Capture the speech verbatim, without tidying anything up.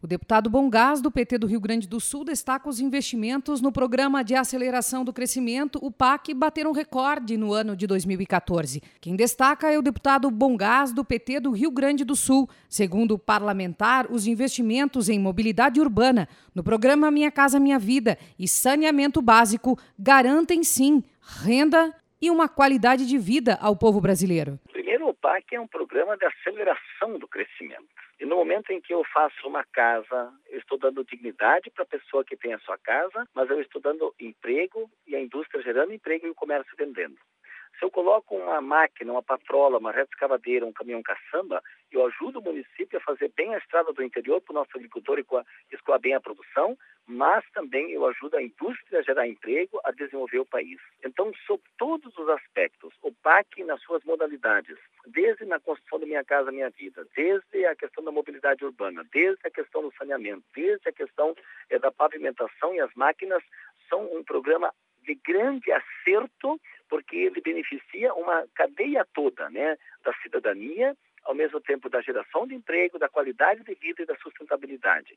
O deputado Bom Gás, do P T do Rio Grande do Sul, destaca os investimentos no Programa de Aceleração do Crescimento, o P A C, bateram recorde no ano de dois mil e catorze. Quem destaca é o deputado Bom Gás, do P T do Rio Grande do Sul. Segundo o parlamentar, os investimentos em mobilidade urbana, no programa Minha Casa Minha Vida e saneamento básico garantem, sim, renda e uma qualidade de vida ao povo brasileiro. Primeiro, o P A C é um programa de aceleração do crescimento. E no momento em que eu faço uma casa, eu estou dando dignidade para a pessoa que tem a sua casa, mas eu estou dando emprego e a indústria gerando emprego e o comércio vendendo. Se eu coloco uma máquina, uma patrola, uma reta escavadeira, um caminhão caçamba, eu ajudo o município a fazer bem a estrada do interior para o nosso agricultor e escoar bem a produção, mas também eu ajudo a indústria a gerar emprego, a desenvolver o país. Então, sob todos os aspectos, o P A C nas suas modalidades, desde na construção da Minha Casa Minha Vida, desde a questão da mobilidade urbana, desde a questão do saneamento, desde a questão é, da pavimentação e as máquinas, são um programa de grande acerto, porque ele beneficia uma cadeia toda, né, da cidadania, ao mesmo tempo da geração de emprego, da qualidade de vida e da sustentabilidade.